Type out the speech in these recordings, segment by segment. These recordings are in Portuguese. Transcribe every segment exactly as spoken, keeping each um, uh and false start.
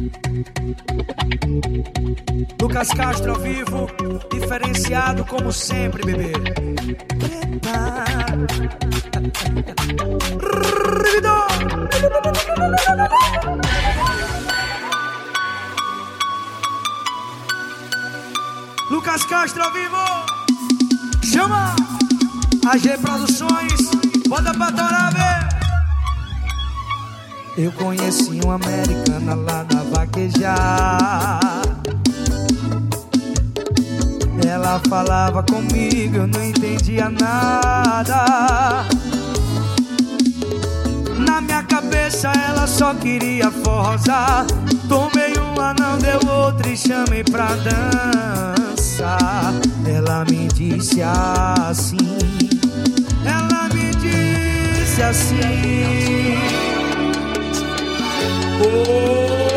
Lucas Castro ao vivo, diferenciado como sempre, bebê. Lucas Castro ao vivo. Chama A G Produções, bota pra torar, velho. Eu conheci uma americana lá na Vaquejar. Ela falava comigo, eu não entendia nada. Na minha cabeça ela só queria forrosar. Tomei uma, não deu outra e chamei pra dançar. Ela me disse assim, ela me disse assim: oh,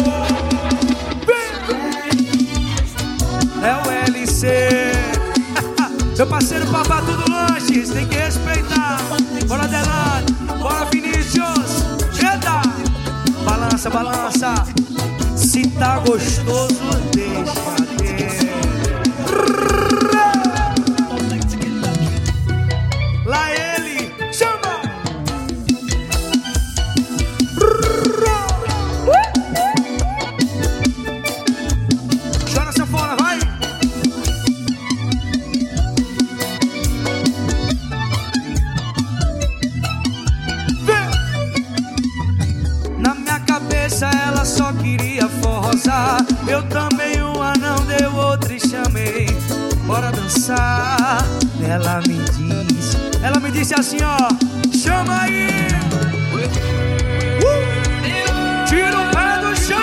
é o L C. Meu parceiro Papatu do Lanches, tem que respeitar. Bora Delane, bora Vinícius. Eita, balança, balança. Se tá gostoso, deixa ter. Lá ele, chama. Chora sanfona, vai. Na minha cabeça ela só queria forrosar. Eu também uma, não deu outra e chamei. Bora dançar. Ela me disse, ela me disse assim, ó: chama aí. uh! Tira o pé do chão.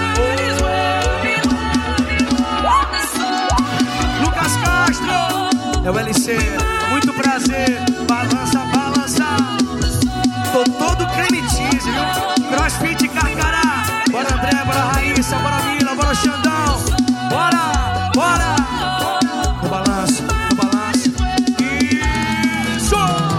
oh. Lucas Castro, é o L C. Muito prazer. Balança, balança. Tô todo creme cheese, viu? Crossfit Carcará. Bora André, bora Raíssa, bora Mila, bora Xandão. Bora, bora. No balanço, no balanço. Isso.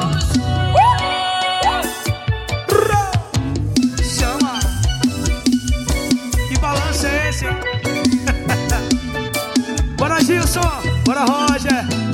uh! Chama. Que balanço é esse? Bora Gilson, bora Roger.